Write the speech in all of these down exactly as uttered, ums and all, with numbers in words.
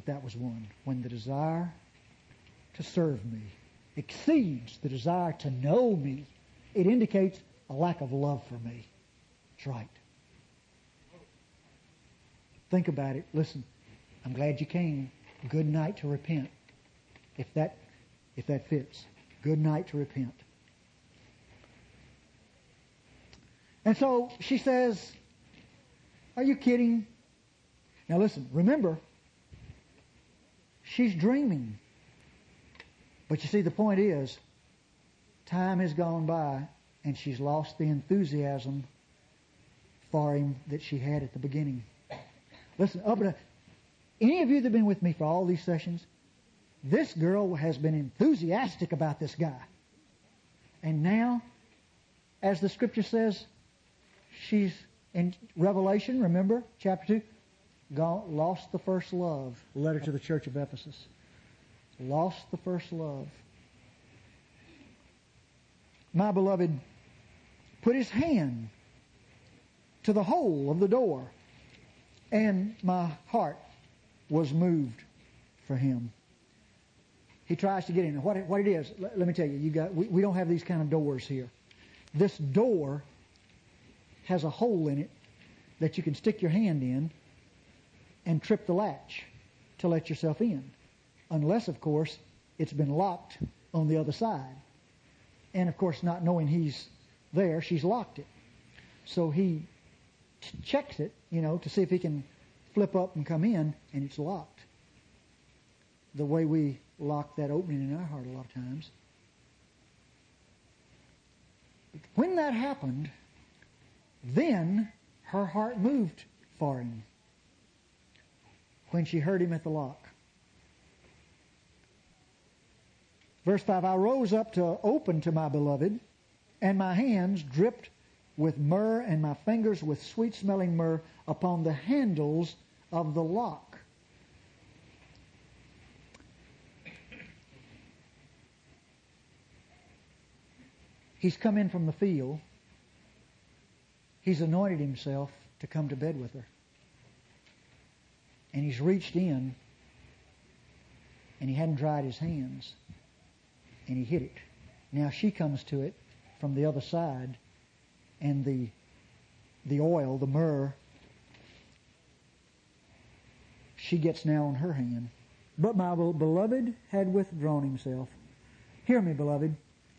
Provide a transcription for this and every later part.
that was one. When the desire to serve me exceeds the desire to know me, it indicates a lack of love for me. That's right. Think about it. Listen, I'm glad you came. Good night to repent. If that, if that fits. Good night to repent. And so she says, are you kidding? Now listen, remember, she's dreaming. But you see, the point is, time has gone by and she's lost the enthusiasm for him that she had at the beginning. Listen, up to, any of you that have been with me for all these sessions, this girl has been enthusiastic about this guy. And now, as the scripture says, she's in Revelation, remember, chapter two, gone, lost the first love. Letter to the church of Ephesus. Lost the first love. My beloved put his hand to the hole of the door, and my heart was moved for him. He tries to get in. What it, what it is, let, let me tell you, you got we, we don't have these kind of doors here. This door has a hole in it that you can stick your hand in and trip the latch to let yourself in. Unless, of course, it's been locked on the other side. And, of course, not knowing he's there, she's locked it. So he ch- checks it, you know, to see if he can flip up and come in, and it's locked. The way we lock that opening in our heart a lot of times. But when that happened, then her heart moved for him. When she heard him at the lock. Verse five, I rose up to open to my beloved, and my hands dripped with myrrh, and my fingers with sweet-smelling myrrh upon the handles of the lock. He's come in from the field. He's anointed himself to come to bed with her. And he's reached in, and he hadn't dried his hands, and he hit it. Now she comes to it from the other side, and the the oil, the myrrh, she gets now on her hand. But my beloved had withdrawn himself. Hear me, beloved.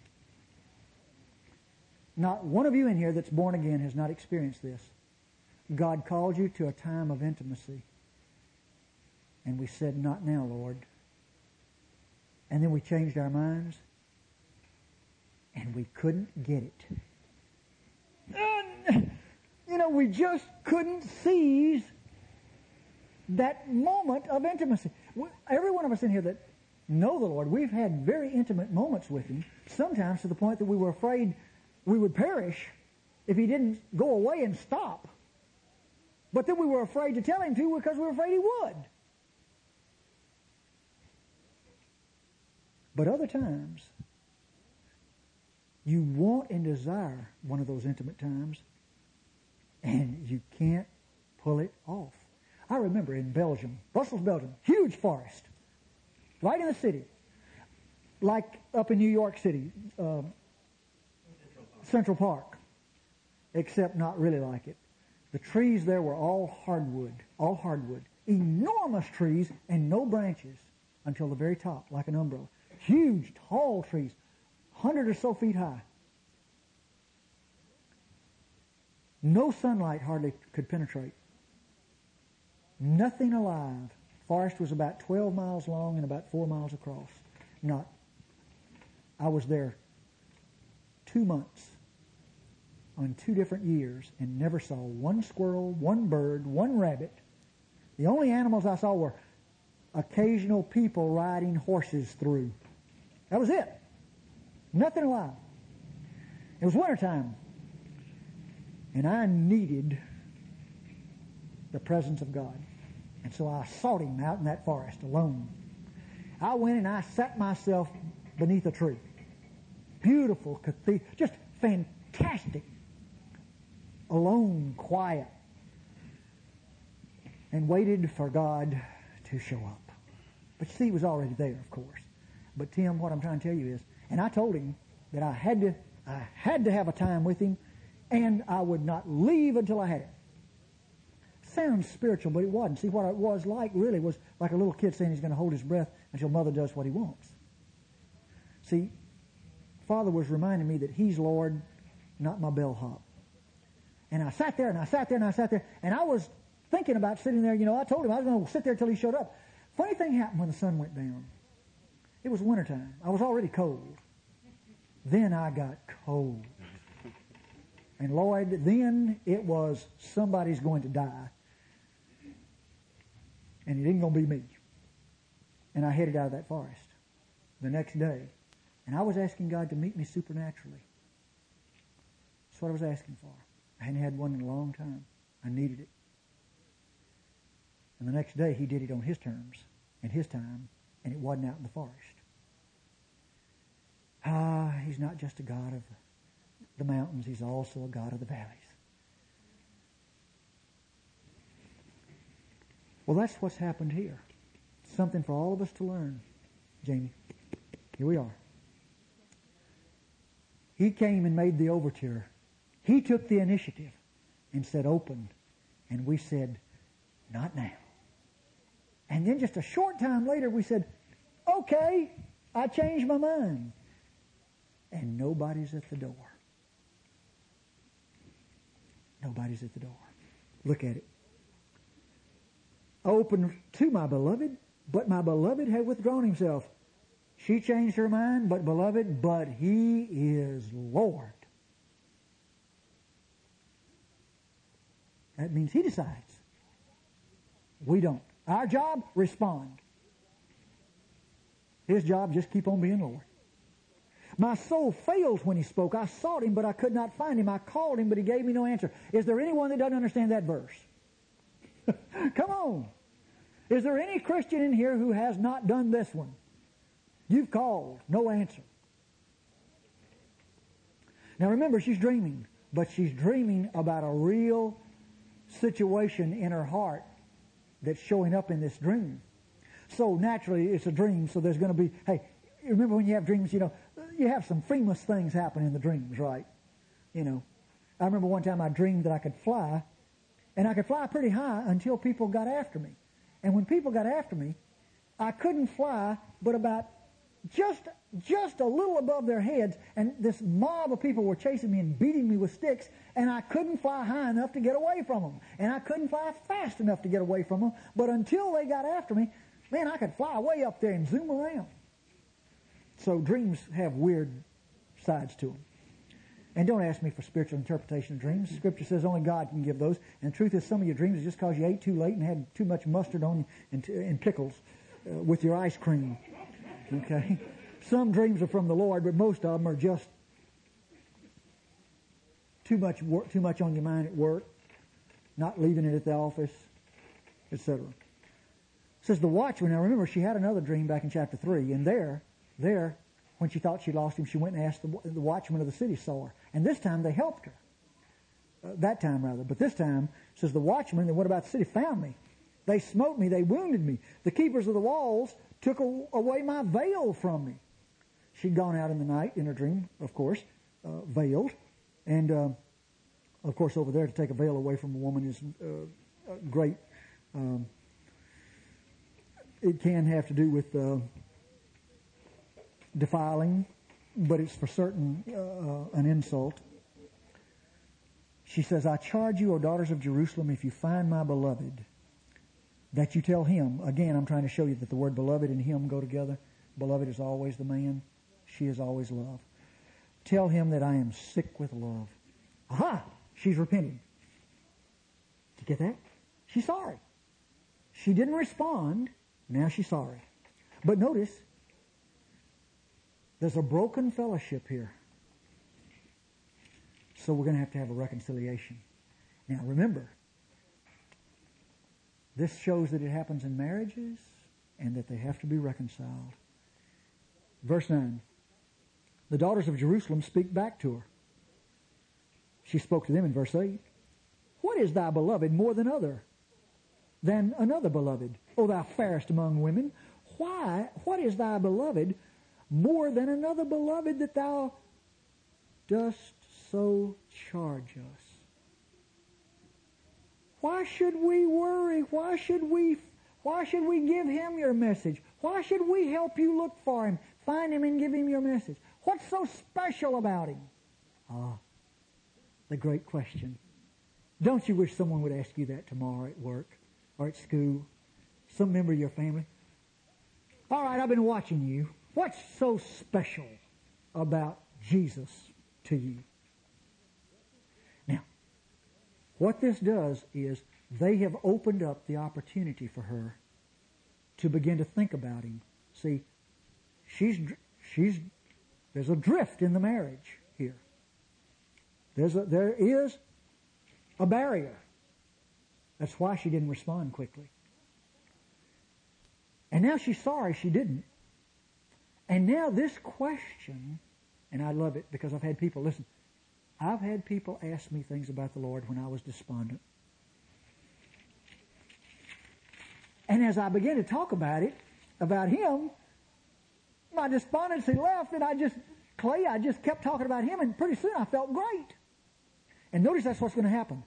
Not one of you in here that's born again has not experienced this. God called you to a time of intimacy. And we said, not now, Lord. And then we changed our minds. And we couldn't get it. And, you know, we just couldn't seize that moment of intimacy. Every one of us in here that know the Lord, we've had very intimate moments with Him, sometimes to the point that we were afraid we would perish if He didn't go away and stop. But then we were afraid to tell Him to because we were afraid He would. But other times, you want and desire one of those intimate times, and you can't pull it off. I remember in Belgium, Brussels, Belgium, huge forest, right in the city, like up in New York City, uh, Central Park, except not really like it. The trees there were all hardwood, all hardwood, enormous trees and no branches until the very top, like an umbrella. Huge, tall trees, hundred or so feet high. No sunlight hardly could penetrate. Nothing alive. Forest was about twelve miles long and about four miles across. Not. I was there two months on two different years and never saw one squirrel, one bird, one rabbit. The only animals I saw were occasional people riding horses through. That was it. Nothing alive. It was wintertime. And I needed the presence of God. And so I sought Him out in that forest alone. I went and I sat myself beneath a tree. Beautiful cathedral. Just fantastic. Alone, quiet. And waited for God to show up. But see, he was already there, of course. But Tim, what I'm trying to tell you is, and I told him that I had to, I had to have a time with him, and I would not leave until I had it. Sounds spiritual, but it wasn't. See, what it was like really was like a little kid saying he's going to hold his breath until mother does what he wants. See, Father was reminding me that he's Lord, not my bellhop. And I sat there, and I sat there, and I sat there, and I was thinking about sitting there. You know, I told him I was going to sit there until he showed up. Funny thing happened when the sun went down. It was wintertime. I was already cold. Then I got cold. And Lloyd, then it was somebody's going to die. And it ain't going to be me. And I headed out of that forest the next day. And I was asking God to meet me supernaturally. That's what I was asking for. I hadn't had one in a long time. I needed it. And the next day he did it on his terms and his time, and it wasn't out in the forest. Ah, he's not just a God of the mountains, he's also a God of the valleys. Well, that's what's happened here. Something for all of us to learn, Jamie. Here we are. He came and made the overture. He took the initiative and said, open. And we said, not now. And then just a short time later, we said, okay, I changed my mind. And nobody's at the door. Nobody's at the door. Look at it. Open to my beloved, but my beloved had withdrawn himself. She changed her mind, but beloved, but he is Lord. That means he decides. We don't. Our job, respond. His job, just keep on being Lord. My soul failed when he spoke. I sought him, but I could not find him. I called him, but he gave me no answer. Is there anyone that doesn't understand that verse? Come on. Is there any Christian in here who has not done this one? You've called, no answer. Now remember, she's dreaming, but she's dreaming about a real situation in her heart that's showing up in this dream. So naturally, it's a dream, so there's going to be, hey, remember when you have dreams, you know, you have some famous things happen in the dreams, right? You know, I remember one time I dreamed that I could fly, and I could fly pretty high until people got after me. And when people got after me, I couldn't fly but about just just a little above their heads, and this mob of people were chasing me and beating me with sticks, and I couldn't fly high enough to get away from them. And I couldn't fly fast enough to get away from them. But until they got after me, man, I could fly way up there and zoom around. So dreams have weird sides to them. And don't ask me for spiritual interpretation of dreams. Scripture says only God can give those. And the truth is, some of your dreams is just because you ate too late and had too much mustard on you and, and pickles uh, with your ice cream. Okay? Some dreams are from the Lord, but most of them are just too much work, too much on your mind at work, not leaving it at the office, et cetera. It says the watchman. Now remember, she had another dream back in chapter three, and there, there, when she thought she lost him, she went and asked the, the watchman of the city saw her. And this time they helped her. Uh, that time, rather. But this time, it says the watchman that went about the city found me. They smote me. They wounded me. The keepers of the walls took a, away my veil from me. She'd gone out in the night in her dream, of course, uh, veiled. And, uh, of course, over there to take a veil away from a woman is uh, great. Um, it can have to do with uh, defiling, but it's for certain uh, an insult. She says, I charge you, O daughters of Jerusalem, if you find my beloved, that you tell him. Again, I'm trying to show you that the word beloved and him go together. Beloved is always the man. She is always love. Tell him that I am sick with love. Aha! She's repenting. Did you get that? She's sorry. She didn't respond. Now she's sorry. But notice, there's a broken fellowship here. So we're going to have to have a reconciliation. Now remember, this shows that it happens in marriages and that they have to be reconciled. Verse nine. The daughters of Jerusalem speak back to her. She spoke to them in verse eight. What is thy beloved more than other? Than another beloved? O thou fairest among women, why, what is thy beloved more than another beloved that thou dost so charge us? Why should we worry? Why should we, why should we give him your message? Why should we help you look for him, find him and give him your message? What's so special about him? Ah, the great question. Don't you wish someone would ask you that tomorrow at work or at school? Some member of your family? All right, I've been watching you. What's so special about Jesus to you? Now, what this does is they have opened up the opportunity for her to begin to think about him. See, she's, she's, there's a drift in the marriage here. There's a, there is a barrier. That's why she didn't respond quickly. And now she's sorry she didn't. And now this question, and I love it because I've had people, listen, I've had people ask me things about the Lord when I was despondent. And as I began to talk about it, about him, my despondency left, and I just, Clay, I just kept talking about him, and pretty soon I felt great. And notice that's what's going to happen.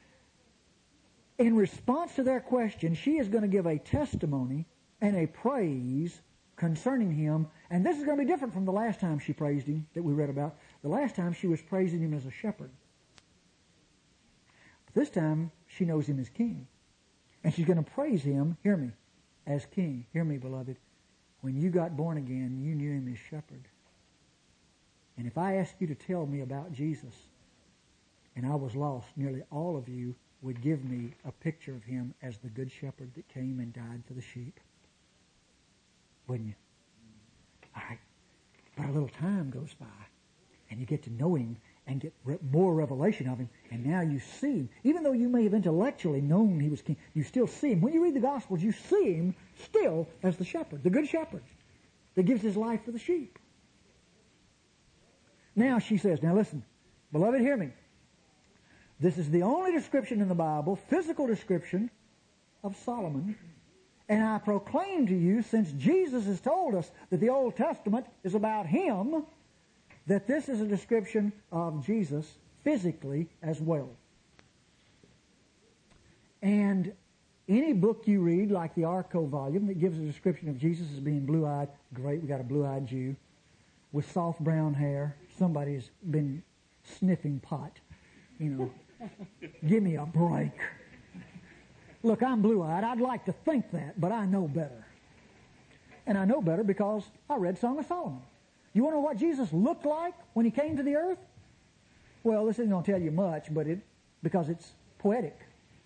In response to their question, she is going to give a testimony and a praise concerning him. And this is going to be different from the last time she praised him that we read about. The last time she was praising him as a shepherd. But this time she knows him as king. And she's going to praise him, hear me, as king. Hear me, beloved. When you got born again, you knew him as shepherd. And if I asked you to tell me about Jesus, and I was lost, nearly all of you would give me a picture of him as the good shepherd that came and died for the sheep. Wouldn't you? All right. But a little time goes by, and you get to know him and get re- more revelation of him, and now you see him. Even though you may have intellectually known he was king, you still see him. When you read the Gospels, you see him still as the shepherd, the good shepherd that gives his life for the sheep. Now she says, now listen, beloved, hear me. This is the only description in the Bible, physical description, of Solomon. And I proclaim to you, since Jesus has told us that the Old Testament is about him, that this is a description of Jesus physically as well. And any book you read, like the Arco volume, that gives a description of Jesus as being blue-eyed, great, we got a blue-eyed Jew, with soft brown hair. Somebody's been sniffing pot, you know. Give me a break. Look, I'm blue-eyed. I'd like to think that, but I know better. And I know better because I read Song of Solomon. You want to know what Jesus looked like when he came to the earth? Well, this isn't going to tell you much, but it because it's poetic.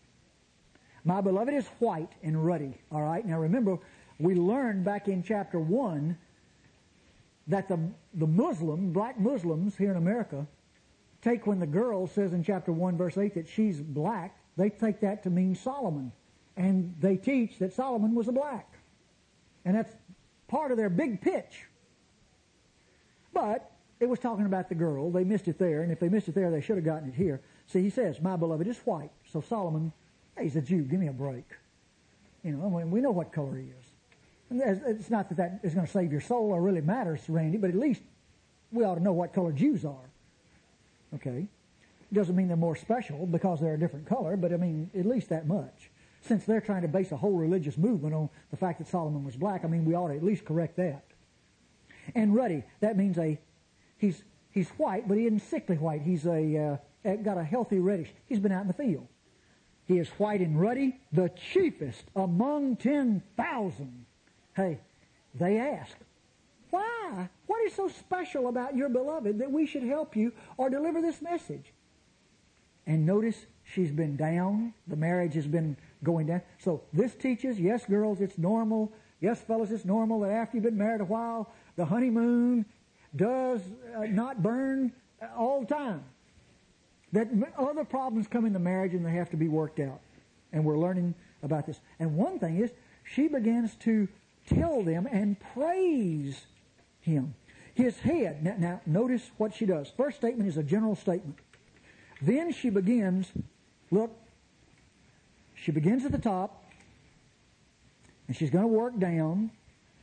My beloved is white and ruddy. All right? Now remember, we learned back in chapter one that the, the Muslim, black Muslims here in America, take when the girl says in chapter one, verse eight, that she's black, they take that to mean Solomon. And they teach that Solomon was a black. And that's part of their big pitch. But it was talking about the girl. They missed it there. And if they missed it there, they should have gotten it here. See, he says, my beloved is white. So Solomon, hey, he's a Jew. Give me a break. You know, we know what color he is. And it's not that that is going to save your soul or really matters, Randy, but at least we ought to know what color Jews are. Okay? Doesn't mean they're more special because they're a different color, but I mean, at least that much. Since they're trying to base a whole religious movement on the fact that Solomon was black, I mean, we ought to at least correct that. And ruddy, that means a, he's he's white, but he isn't sickly white. He's a uh, got a healthy reddish. He's been out in the field. He is white and ruddy, the chiefest among ten thousand. Hey, they ask, why? What is so special about your beloved that we should help you or deliver this message? And notice she's been down. The marriage has been going down. So this teaches, yes, girls, it's normal. Yes, fellas, it's normal that after you've been married a while, the honeymoon does uh, not burn all the time. That other problems come in the marriage and they have to be worked out. And we're learning about this. And one thing is, she begins to tell them and praise him. His head. Now, now notice what she does. First statement is a general statement. Then she begins, look, she begins at the top, and she's going to work down,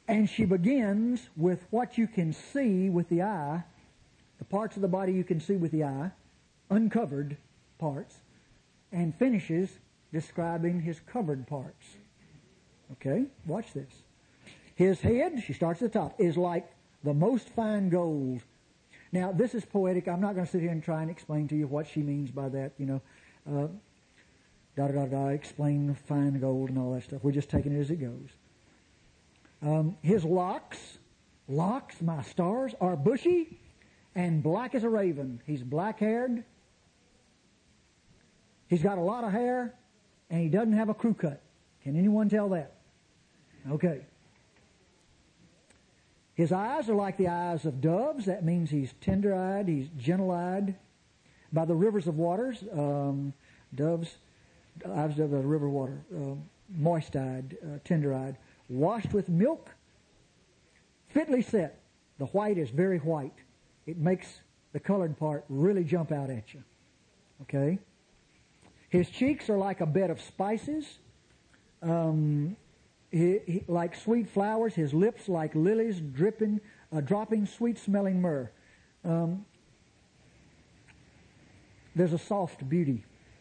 And she begins with what you can see with the eye, the parts of the body you can see with the eye, uncovered parts, and finishes describing his covered parts. Okay, watch this. His head, she starts at the top, is like the most fine gold. Now, this is poetic. I'm not going to sit here and try and explain to you what she means by that, you know, uh, da da da da, explain fine gold and all that stuff. We're just taking it as it goes. Um, his locks, locks, my stars, are bushy and black as a raven. He's black-haired. He's got a lot of hair, and he doesn't have a crew cut. Can anyone tell that? Okay. His eyes are like the eyes of doves. That means he's tender-eyed, he's gentle-eyed. By the rivers of waters, um, doves, eyes of the river water, uh, moist-eyed, uh, tender-eyed, washed with milk, fitly set. The white is very white. It makes the colored part really jump out at you. Okay? His cheeks are like a bed of spices, um, he, he, like sweet flowers. His lips like lilies dripping, uh, dropping sweet-smelling myrrh. Um, there's a soft beauty.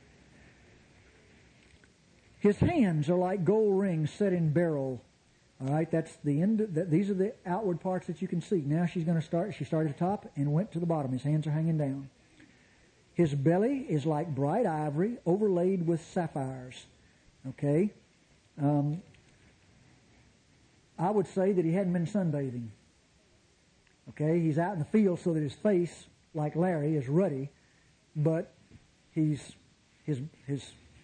His hands are like gold rings set in beryl. All right, that's the end. Of the, these are the outward parts that you can see. Now she's going to start. She started at the top and went to the bottom. His hands are hanging down. His belly is like bright ivory overlaid with sapphires. Okay? Um, I would say that he hadn't been sunbathing. Okay? He's out in the field so that his face, like Larry, is ruddy, but he's his his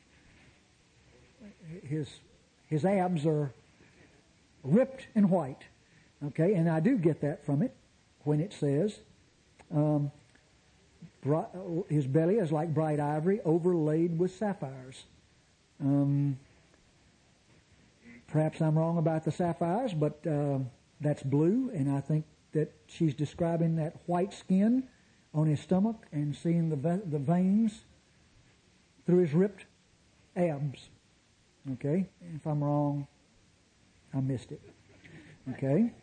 his his abs are ripped and white. Okay? And I do get that from it when it says um, his belly is like bright ivory overlaid with sapphires. Um, perhaps I'm wrong about the sapphires, but uh, that's blue, and I think that she's describing that white skin on his stomach and seeing the ve- the veins through his ripped abs. Okay? If I'm wrong, I missed it. Okay?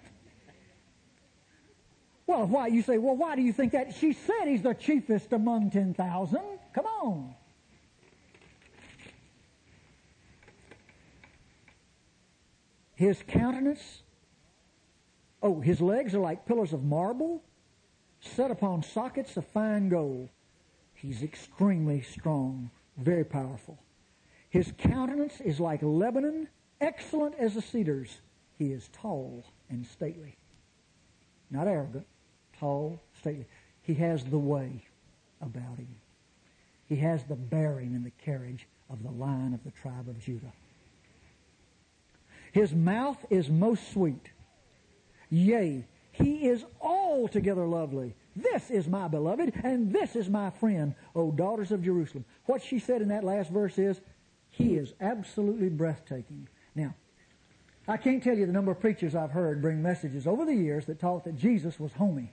Well, why? You say, well, why do you think that? She said he's the chiefest among ten thousand. Come on. His countenance, oh, his legs are like pillars of marble set upon sockets of fine gold. He's extremely strong, very powerful. His countenance is like Lebanon, excellent as the cedars. He is tall and stately. Not arrogant. Tall, stately. He has the way about him. He has the bearing and the carriage of the Lion of the tribe of Judah. His mouth is most sweet. Yea, he is altogether lovely. This is my beloved, and this is my friend, O daughters of Jerusalem. What she said in that last verse is, he is absolutely breathtaking. Now, I can't tell you the number of preachers I've heard bring messages over the years that taught that Jesus was homey.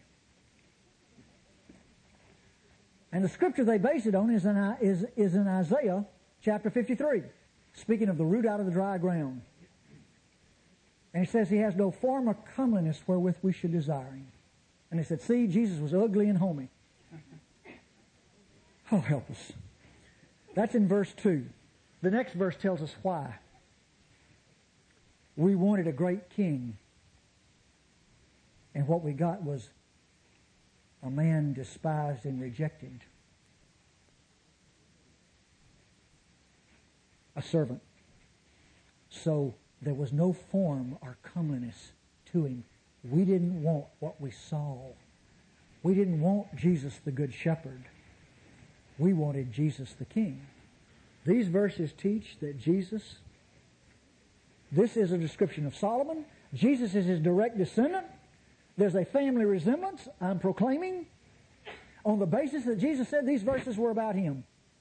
And the scripture they base it on is in, is, is in Isaiah chapter fifty-three, speaking of the root out of the dry ground. And he says he has no form or comeliness wherewith we should desire him. And they said, see, Jesus was ugly and homey. Oh, help us. That's in verse two. The next verse tells us why. We wanted a great king. And what we got was a man despised and rejected. A servant. So there was no form or comeliness to him. We didn't want what we saw. We didn't want Jesus the Good Shepherd. We wanted Jesus the King. These verses teach that Jesus, this is a description of Solomon. Jesus is his direct descendant. There's a family resemblance I'm proclaiming on the basis that Jesus said these verses were about him.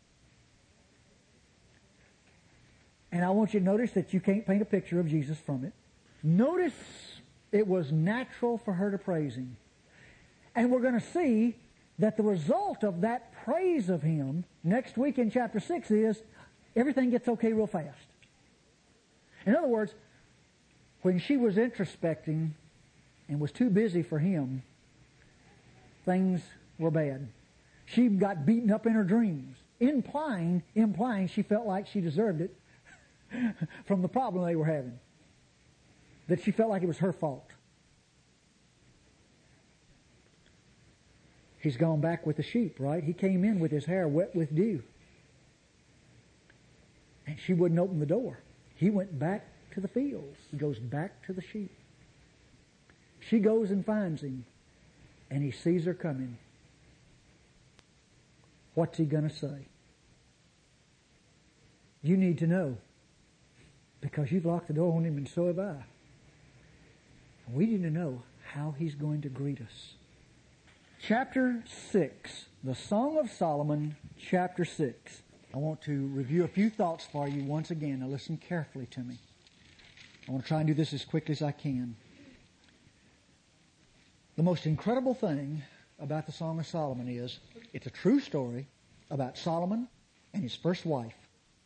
And I want you to notice that you can't paint a picture of Jesus from it. Notice it was natural for her to praise him. And we're going to see that the result of that praise of him next week in chapter six is everything gets okay real fast. In other words, when she was introspecting and was too busy for him, things were bad. She got beaten up in her dreams, implying, implying she felt like she deserved it from the problem they were having. That she felt like it was her fault. He's gone back with the sheep, right? He came in with his hair wet with dew. And she wouldn't open the door. He went back to the fields. He goes back to the sheep. She goes and finds him, and he sees her coming. What's he going to say? You need to know, because you've locked the door on him, and so have I. We need to know how he's going to greet us. Chapter six, the Song of Solomon, chapter six. I want to review a few thoughts for you once again. Now listen carefully to me. I want to try and do this as quickly as I can. The most incredible thing about the Song of Solomon is it's a true story about Solomon and his first wife.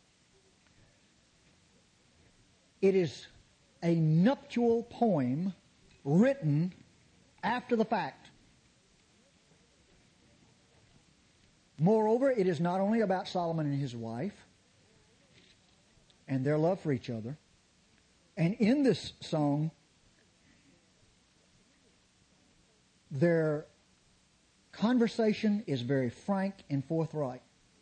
It is a nuptial poem written after the fact. Moreover, it is not only about Solomon and his wife and their love for each other. And in this song, their conversation is very frank and forthright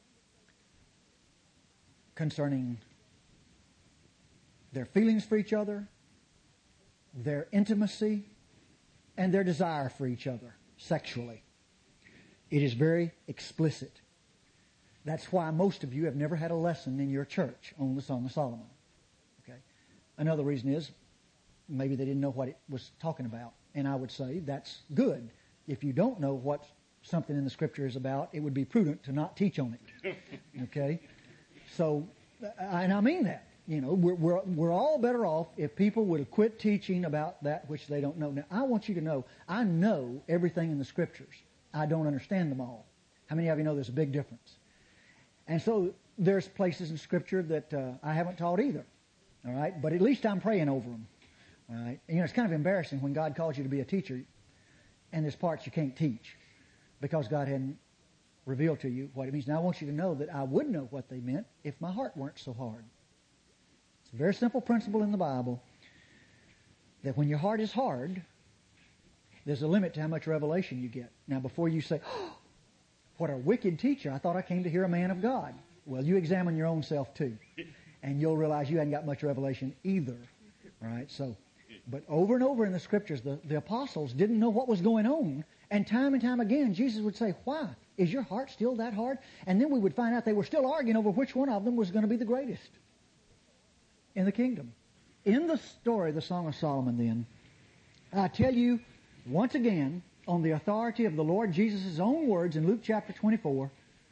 concerning their feelings for each other, their intimacy, and their desire for each other sexually. It is very explicit. That's why most of you have never had a lesson in your church on the Song of Solomon. Okay. Another reason is maybe they didn't know what it was talking about. And I would say that's good. If you don't know what something in the Scripture is about, it would be prudent to not teach on it. Okay? So, and I mean that. You know, we're, we're, we're all better off if people would quit teaching about that which they don't know. Now, I want you to know, I know everything in the Scriptures. I don't understand them all. How many of you know there's a big difference? And so there's places in Scripture that uh, I haven't taught either. All right? But at least I'm praying over them. All right? And, you know, it's kind of embarrassing when God calls you to be a teacher and there's parts you can't teach because God hadn't revealed to you what it means. Now, I want you to know that I would know what they meant if my heart weren't so hard. It's a very simple principle in the Bible that when your heart is hard, there's a limit to how much revelation you get. Now, before you say, oh, what a wicked teacher, I thought I came to hear a man of God. Well, you examine your own self too. And you'll realize you hadn't got much revelation either. All right, so, but over and over in the Scriptures, the, the apostles didn't know what was going on. And time and time again, Jesus would say, why? Is your heart still that hard? And then we would find out they were still arguing over which one of them was going to be the greatest in the kingdom. In the story, the Song of Solomon then, I tell you, once again, on the authority of the Lord Jesus' own words in Luke chapter twenty-four,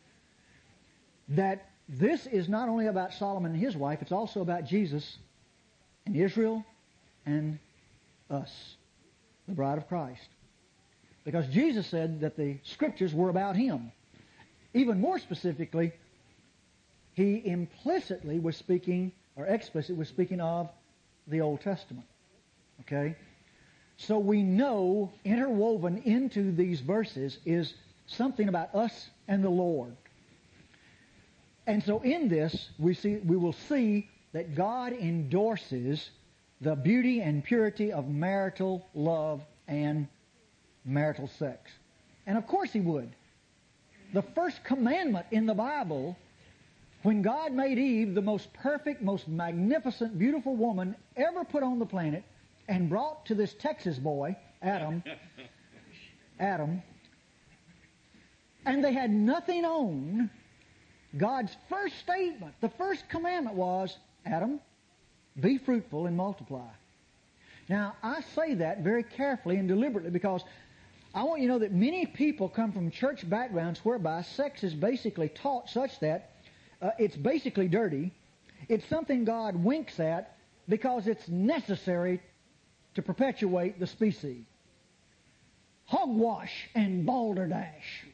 that this is not only about Solomon and his wife, it's also about Jesus and Israel and us, the bride of Christ. Because Jesus said that the Scriptures were about Him. Even more specifically, He implicitly was speaking, or explicitly was speaking of the Old Testament. Okay? So we know interwoven into these verses is something about us and the Lord. And so in this, we see, we will see that God endorses the beauty and purity of marital love and marital sex. And of course He would. The first commandment in the Bible, when God made Eve the most perfect, most magnificent, beautiful woman ever put on the planet, and brought to this Texas boy, Adam, Adam, and they had nothing on, God's first statement, the first commandment was, Adam, be fruitful and multiply. Now, I say that very carefully and deliberately because I want you to know that many people come from church backgrounds whereby sex is basically taught such that uh, it's basically dirty. It's something God winks at because it's necessary to perpetuate the species. Hogwash and balderdash.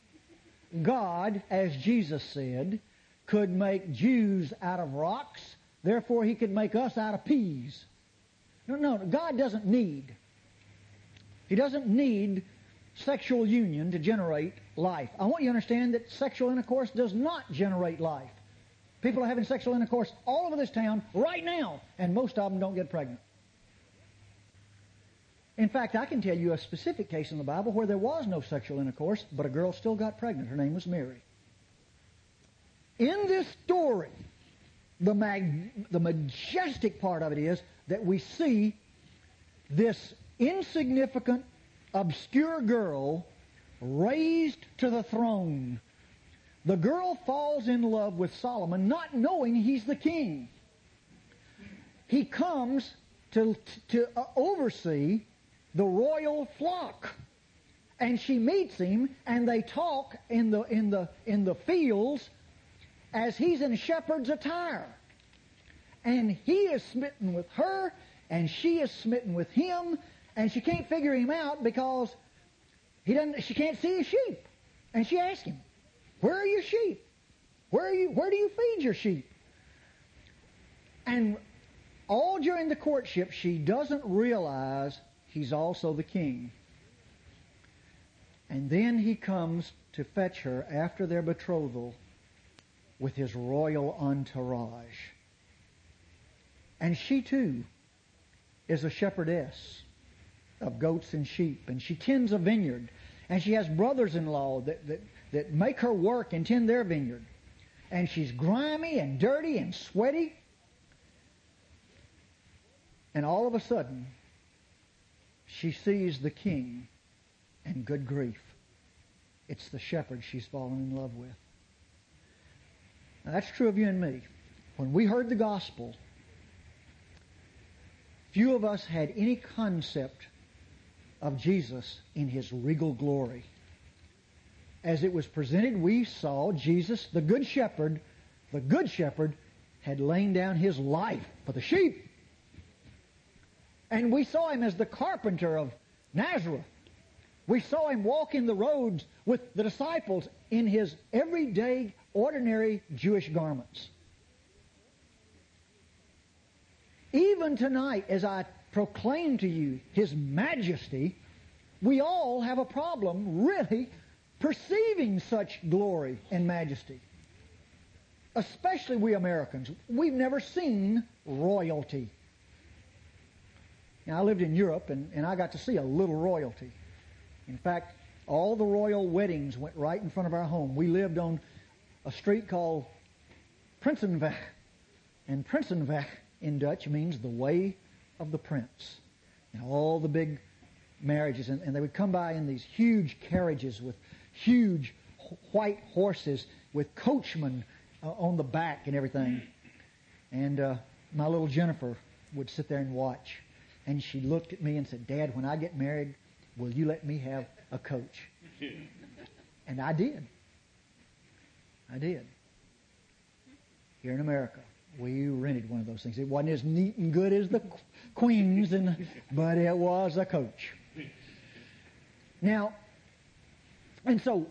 God, as Jesus said, could make Jews out of rocks, Therefore, He could make us out of peas. No, no, God doesn't need. He doesn't need sexual union to generate life. I want you to understand that sexual intercourse does not generate life. People are having sexual intercourse all over this town right now, and most of them don't get pregnant. In fact, I can tell you a specific case in the Bible where there was no sexual intercourse, but a girl still got pregnant. Her name was Mary. In this story, the, mag- the majestic part of it is that we see this insignificant, obscure girl raised to the throne. The girl falls in love with Solomon, not knowing he's the king. He comes to, to uh, oversee the royal flock. And she meets him, and they talk in the, in the, in the fields as he's in shepherd's attire. And he is smitten with her, and she is smitten with him, and she can't figure him out because he doesn't, she can't see his sheep. And she asks him, "Where are your sheep? Where are you, where do you feed your sheep?" And all during the courtship, she doesn't realize he's also the king. And then he comes to fetch her after their betrothal with his royal entourage. And she too is a shepherdess of goats and sheep, and she tends a vineyard, and she has brothers-in-law that, that, that make her work and tend their vineyard. And she's grimy and dirty and sweaty. And all of a sudden, she sees the king, and good grief, it's the shepherd she's fallen in love with. Now, that's true of you and me. When we heard the gospel, few of us had any concept of Jesus in His regal glory. As it was presented, we saw Jesus, the good shepherd, the good shepherd, had laid down His life for the sheep. And we saw Him as the carpenter of Nazareth. We saw Him walk in the roads with the disciples in His everyday, ordinary Jewish garments. Even tonight, as I proclaim to you His majesty, we all have a problem really perceiving such glory and majesty. Especially we Americans. We've never seen royalty. Now, I lived in Europe, and, and I got to see a little royalty. In fact, all the royal weddings went right in front of our home. We lived on a street called Prinsenweg. And Prinsenweg in Dutch means the way of the prince. And all the big marriages, and, and they would come by in these huge carriages with huge white horses with coachmen uh, on the back and everything. And uh, my little Jennifer would sit there and watch. And she looked at me and said, "Dad, when I get married, will you let me have a coach?" And I did. I did. Here in America, we rented one of those things. It wasn't as neat and good as the Queens, and, but it was a coach. Now, and so,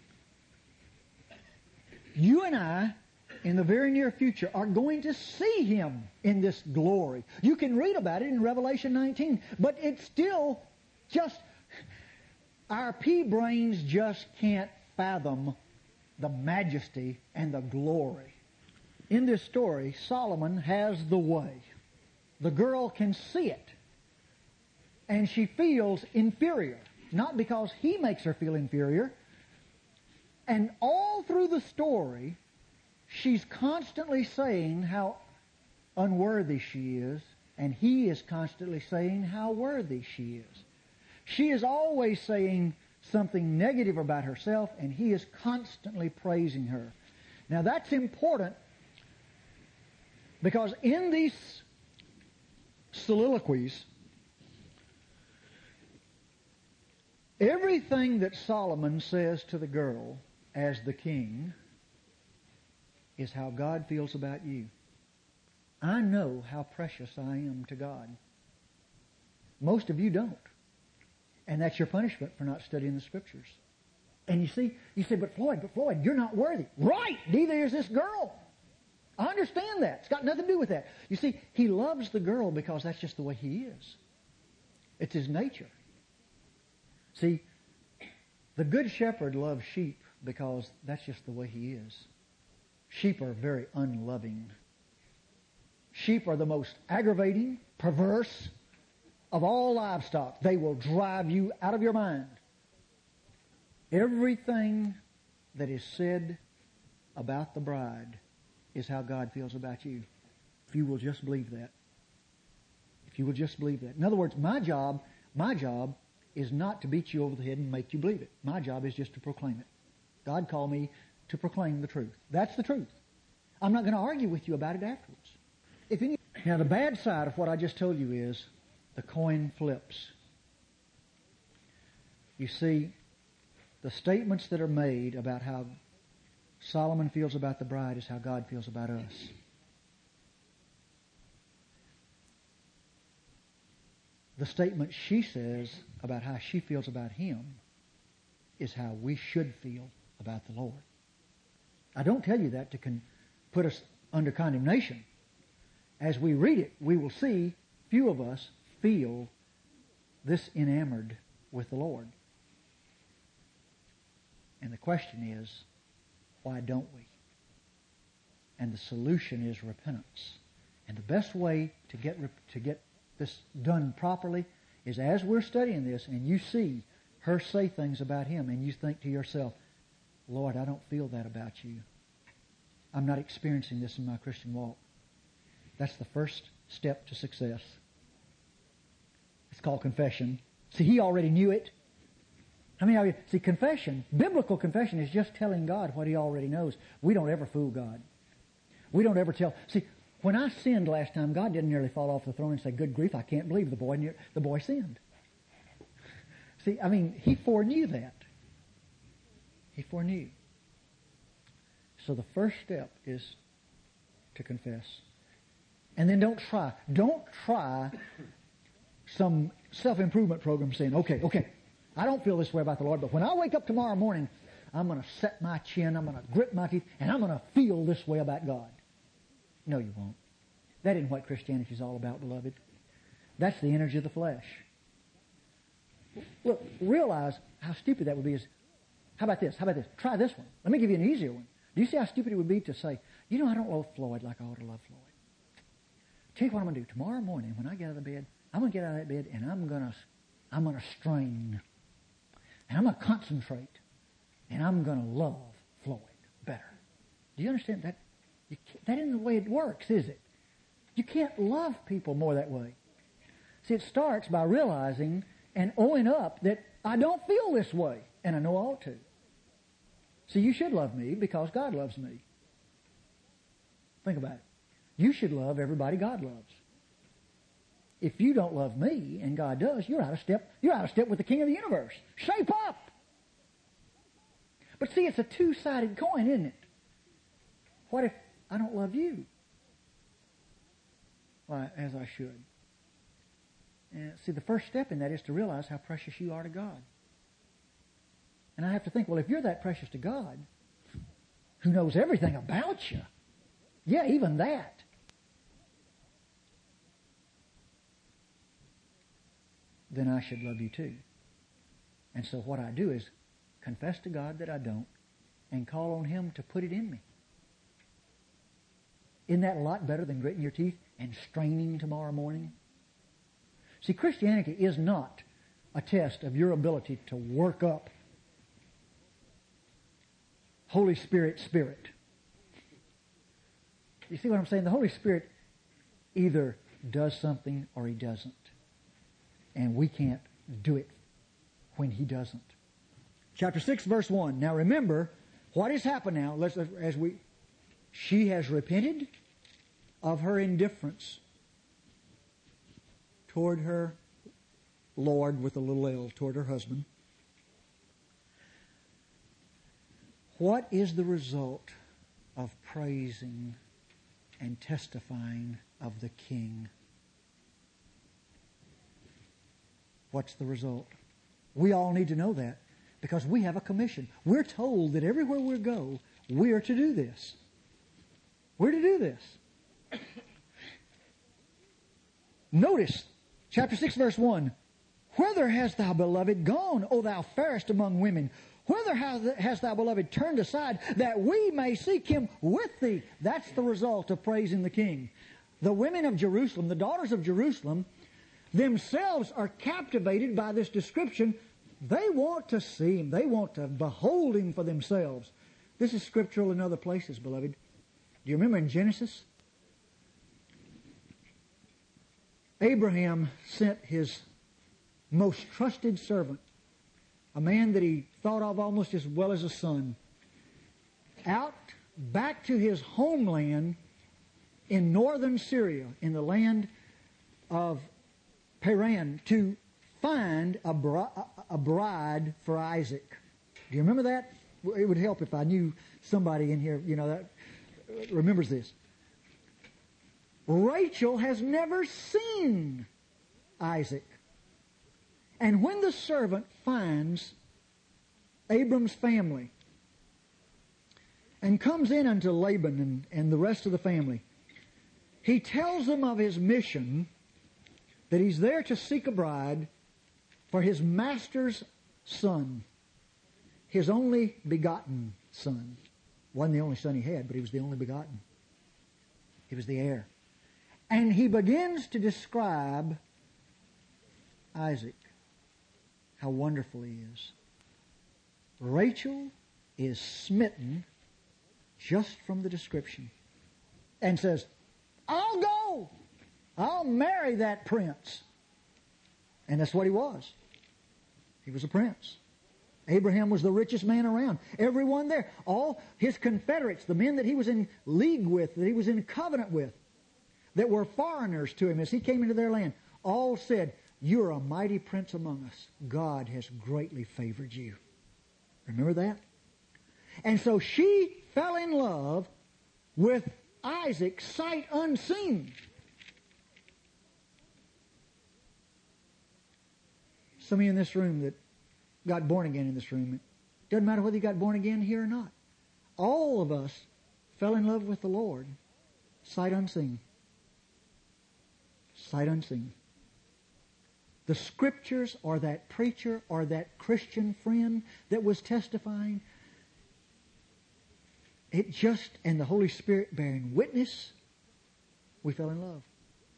you and I, in the very near future, are going to see Him in this glory. You can read about it in Revelation nineteen, but it's still just, our pea brains just can't fathom the majesty and the glory. In this story, Solomon has the way. The girl can see it. And she feels inferior. Not because he makes her feel inferior. And all through the story, she's constantly saying how unworthy she is, and he is constantly saying how worthy she is. She is always saying something negative about herself, and he is constantly praising her. Now that's important, because in these soliloquies, everything that Solomon says to the girl as the king is how God feels about you. I know how precious I am to God. Most of you don't. And that's your punishment for not studying the Scriptures. And you see, you say, but Floyd, but Floyd, you're not worthy. Right! Neither is this girl. I understand that. It's got nothing to do with that. You see, he loves the girl because that's just the way he is. It's his nature. See, the good shepherd loves sheep because that's just the way he is. Sheep are very unloving. Sheep are the most aggravating, perverse of all livestock. They will drive you out of your mind. Everything that is said about the bride is how God feels about you. If you will just believe that. If you will just believe that. In other words, my job, my job is not to beat you over the head and make you believe it. My job is just to proclaim it. God called me to proclaim the truth. That's the truth. I'm not going to argue with you about it afterwards. If any, now the bad side of what I just told you is the coin flips. You see, the statements that are made about how Solomon feels about the bride is how God feels about us. The statement she says about how she feels about him is how we should feel about the Lord. I don't tell you that to con- put us under condemnation. As we read it, we will see few of us feel this enamored with the Lord. And the question is, why don't we? And the solution is repentance. And the best way to get to get this done properly is as we're studying this and you see her say things about him and you think to yourself, Lord, I don't feel that about you. I'm not experiencing this in my Christian walk. That's the first step to success. It's called confession. See, he already knew it. How many of you, see, confession, biblical confession is just telling God what he already knows. We don't ever fool God. We don't ever tell. See, when I sinned last time, God didn't nearly fall off the throne and say, good grief, I can't believe the boy, the boy sinned. See, I mean, he foreknew that. He foreknew. So the first step is to confess. And then don't try. Don't try some self-improvement program saying, okay, okay, I don't feel this way about the Lord, but when I wake up tomorrow morning, I'm going to set my chin, I'm going to grit my teeth, and I'm going to feel this way about God. No, you won't. That isn't what Christianity is all about, beloved. That's the energy of the flesh. Look, realize how stupid that would be. Is, how about this? How about this? Try this one. Let me give you an easier one. Do you see how stupid it would be to say, you know, I don't love Floyd like I ought to love Floyd. Tell you what I'm going to do. Tomorrow morning when I get out of the bed, I'm going to get out of that bed and I'm going to, I'm going to strain. And I'm going to concentrate. And I'm going to love Floyd better. Do you understand that? You that isn't the way it works, is it? You can't love people more that way. See, it starts by realizing and owning up that I don't feel this way, and I know I ought to. See, you should love me because God loves me. Think about it. You should love everybody God loves. If you don't love me and God does, you're out of step. You're out of step with the King of the universe. Shape up. But see, it's a two-sided coin, isn't it? What if I don't love you? Why, as I should. And see, the first step in that is to realize how precious you are to God. And I have to think, well, if you're that precious to God, who knows everything about you, yeah, even that, then I should love you too. And so what I do is confess to God that I don't and call on Him to put it in me. Isn't that a lot better than gritting your teeth and straining tomorrow morning? See, Christianity is not a test of your ability to work up Holy Spirit spirit. You see what I'm saying? The Holy Spirit either does something or He doesn't. And we can't do it when He doesn't. Chapter six, verse one. Now remember, what has happened now, let's, as we, she has repented of her indifference toward her Lord with a little L, toward her husband. What is the result of praising and testifying of the King? What's the result? We all need to know that because we have a commission. We're told that everywhere we go, we are to do this. We're to do this. Notice, chapter six, verse one. Whither hast thou, beloved, gone, O thou fairest among women? Whither hast thou, beloved, turned aside, that we may seek him with thee? That's the result of praising the King. The women of Jerusalem, the daughters of Jerusalem, themselves are captivated by this description. They want to see him. They want to behold him for themselves. This is scriptural in other places, beloved. Do you remember in Genesis? Abraham sent his most trusted servant, a man that he thought of almost as well as a son, out back to his homeland in northern Syria, in the land of Paran, to find a, bri- a bride for Isaac. Do you remember that? It would help if I knew somebody in here, you know, that remembers this. Rachel has never seen Isaac. And when the servant finds Abram's family and comes in unto Laban and, and the rest of the family, he tells them of his mission, that he's there to seek a bride for his master's son, his only begotten son. Wasn't the only son he had, but he was the only begotten. He was the heir. And he begins to describe Isaac, how wonderful he is. Rachel is smitten just from the description and says, I'll go. I'll marry that prince. And that's what he was. He was a prince. Abraham was the richest man around. Everyone there, all his confederates, the men that he was in league with, that he was in covenant with, that were foreigners to him as he came into their land, all said, you're a mighty prince among us. God has greatly favored you. Remember that? And so she fell in love with Isaac sight unseen. Some of you in this room that got born again in this room, it doesn't matter whether you got born again here or not. All of us fell in love with the Lord sight unseen. Sight unseen. The Scriptures or that preacher or that Christian friend that was testifying, it just, and the Holy Spirit bearing witness, we fell in love.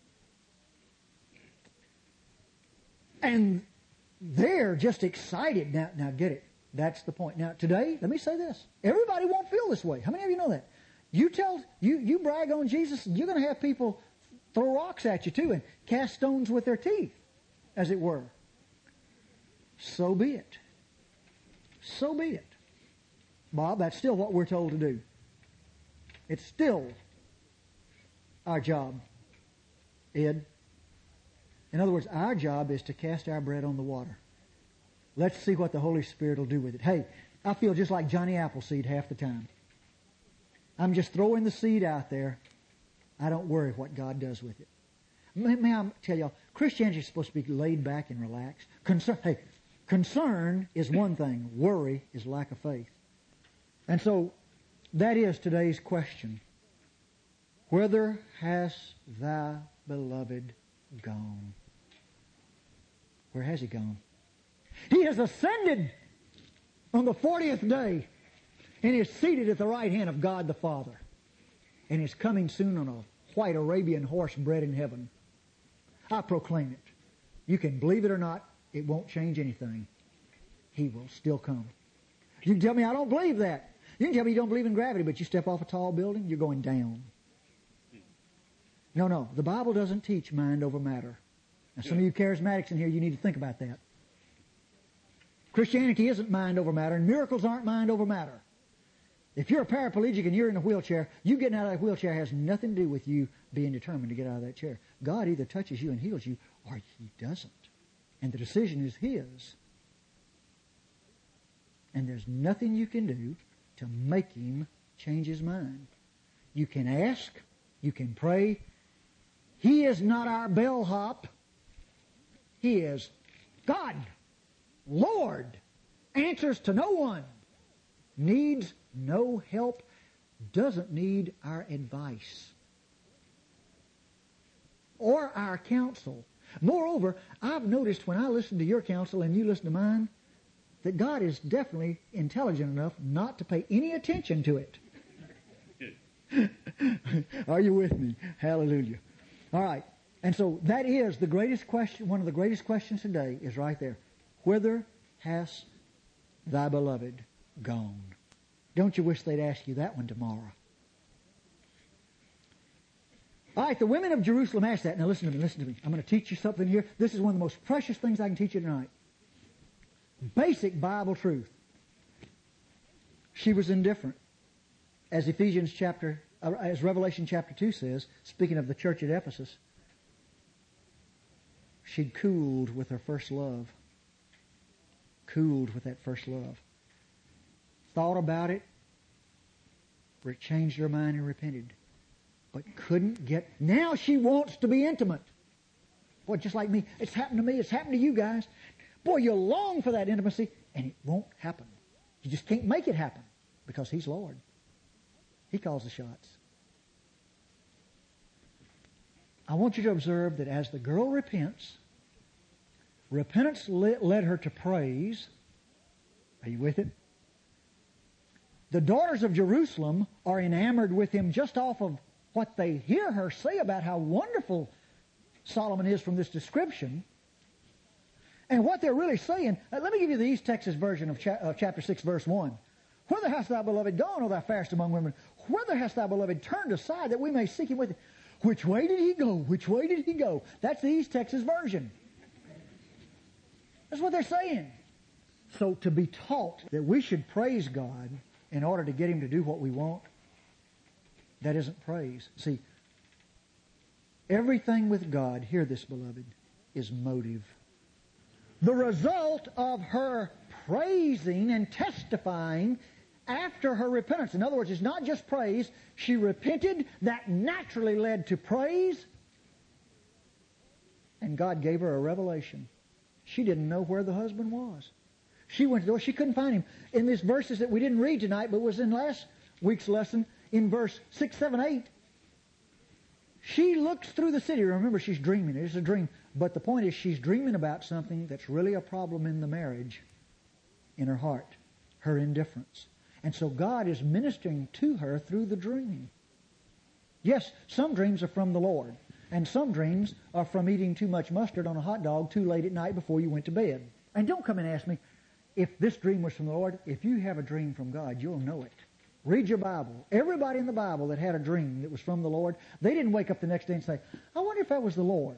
And they're just excited. Now, now get it. That's the point. Now, today, let me say this. Everybody won't feel this way. How many of you know that? You tell, you, you brag on Jesus, you're going to have people throw rocks at you too and cast stones with their teeth, as it were. So be it. So be it. Bob, that's still what we're told to do. It's still our job. Ed? In other words, our job is to cast our bread on the water. Let's see what the Holy Spirit will do with it. Hey, I feel just like Johnny Appleseed half the time. I'm just throwing the seed out there. I don't worry what God does with it. May, may I tell y'all, Christianity is supposed to be laid back and relaxed. Concern, hey, concern is one thing. Worry is lack of faith. And so, that is today's question. Whither hast thou, beloved, gone? Where has he gone? He has ascended on the fortieth day and is seated at the right hand of God the Father and is coming soon on a white Arabian horse bred in heaven. I proclaim it. You can believe it or not, it won't change anything. He will still come. You can tell me I don't believe that. You can tell me you don't believe in gravity, but you step off a tall building, you're going down. No, no. The Bible doesn't teach mind over matter. Now, some of you charismatics in here, you need to think about that. Christianity isn't mind over matter, and miracles aren't mind over matter. If you're a paraplegic and you're in a wheelchair, you getting out of that wheelchair has nothing to do with you being determined to get out of that chair. God either touches you and heals you, or He doesn't. And the decision is His. And there's nothing you can do to make Him change His mind. You can ask, you can pray. He is not our bellhop. He is God, Lord, answers to no one, needs no help, doesn't need our advice or our counsel. Moreover, I've noticed when I listen to your counsel and you listen to mine, that God is definitely intelligent enough not to pay any attention to it. Are you with me? Hallelujah. All right. And so that is the greatest question, one of the greatest questions today is right there. Whither hast thy beloved gone? Don't you wish they'd ask you that one tomorrow? All right, the women of Jerusalem asked that. Now listen to me, listen to me. I'm going to teach you something here. This is one of the most precious things I can teach you tonight. Basic Bible truth. She was indifferent. As Ephesians chapter, uh, as Revelation chapter two says, speaking of the church at Ephesus, she'd cooled with her first love. Cooled with that first love. Thought about it, changed her mind and repented. But couldn't get, now she wants to be intimate. Boy, just like me, it's happened to me, it's happened to you guys. Boy, you long for that intimacy, and it won't happen. You just can't make it happen, because He's Lord. He calls the shots. I want you to observe that as the girl repents, repentance led her to praise. Are you with it? The daughters of Jerusalem are enamored with him just off of what they hear her say about how wonderful Solomon is from this description. And what they're really saying, uh, let me give you the East Texas version of, cha- of chapter six, verse one. Whither hast thou, beloved, gone, O thou fairest among women? Whither hast thou, beloved, turned aside that we may seek him with him? Which way did he go? Which way did he go? That's the East Texas version. That's what they're saying. So to be taught that we should praise God in order to get him to do what we want, that isn't praise. See, everything with God, hear this, beloved, is motive. The result of her praising and testifying after her repentance. In other words, it's not just praise. She repented. That naturally led to praise. And God gave her a revelation. She didn't know where the husband was. She went to the door. She couldn't find him. In these verses that we didn't read tonight, but was in last week's lesson, in verse six, seven, eight, she looks through the city. Remember, she's dreaming. It's a dream. But the point is, she's dreaming about something that's really a problem in the marriage, in her heart, her indifference. And so God is ministering to her through the dream. Yes, some dreams are from the Lord. And some dreams are from eating too much mustard on a hot dog too late at night before you went to bed. And don't come and ask me, if this dream was from the Lord, if you have a dream from God, you'll know it. Read your Bible. Everybody in the Bible that had a dream that was from the Lord, they didn't wake up the next day and say, I wonder if that was the Lord.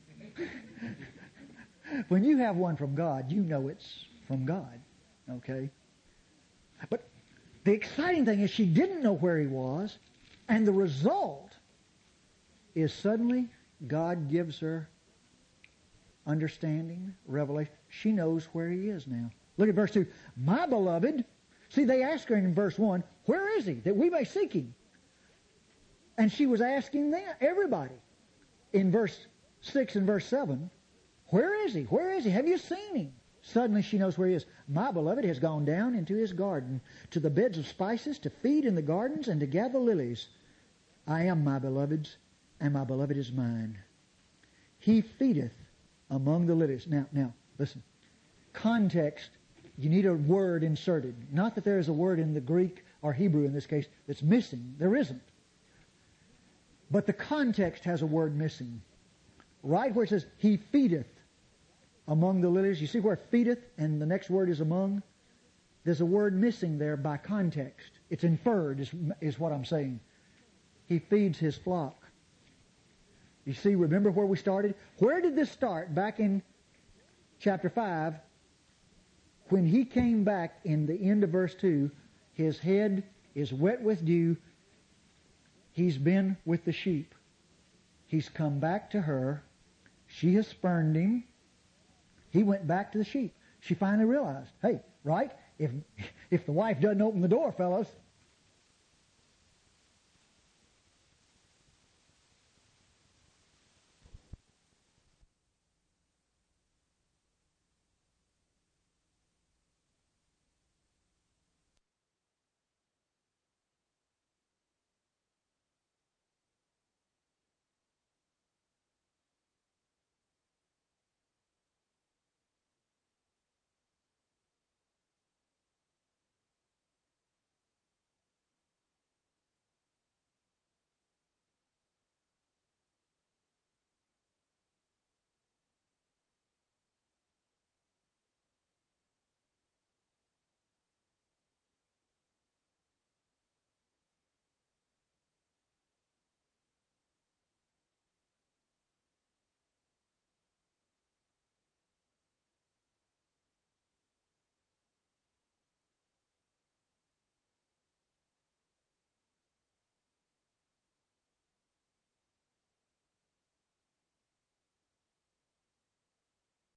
When you have one from God, you know it's from God. Okay? But the exciting thing is she didn't know where he was, and the result is suddenly God gives her understanding, revelation. She knows where he is now. Look at verse two. My beloved, see, they asked her in verse one, where is he, that we may seek him? And she was asking them, everybody. In verse six and verse seven, where is he? Where is he? Have you seen him? Suddenly she knows where he is. My beloved has gone down into his garden, to the beds of spices, to feed in the gardens, and to gather lilies. I am my beloved's, and my beloved is mine. He feedeth among the lilies. Now, now, listen. Context, you need a word inserted. Not that there is a word in the Greek or Hebrew in this case that's missing. There isn't. But the context has a word missing. Right where it says, he feedeth among the lilies. You see where feedeth and the next word is among? There's a word missing there by context. It's inferred is, is what I'm saying. He feeds his flock. You see, remember where we started? Where did this start? Back in chapter five, when he came back in the end of verse two, his head is wet with dew. He's been with the sheep. He's come back to her. She has spurned him. He went back to the sheep. She finally realized, hey, right? If if the wife doesn't open the door, fellas,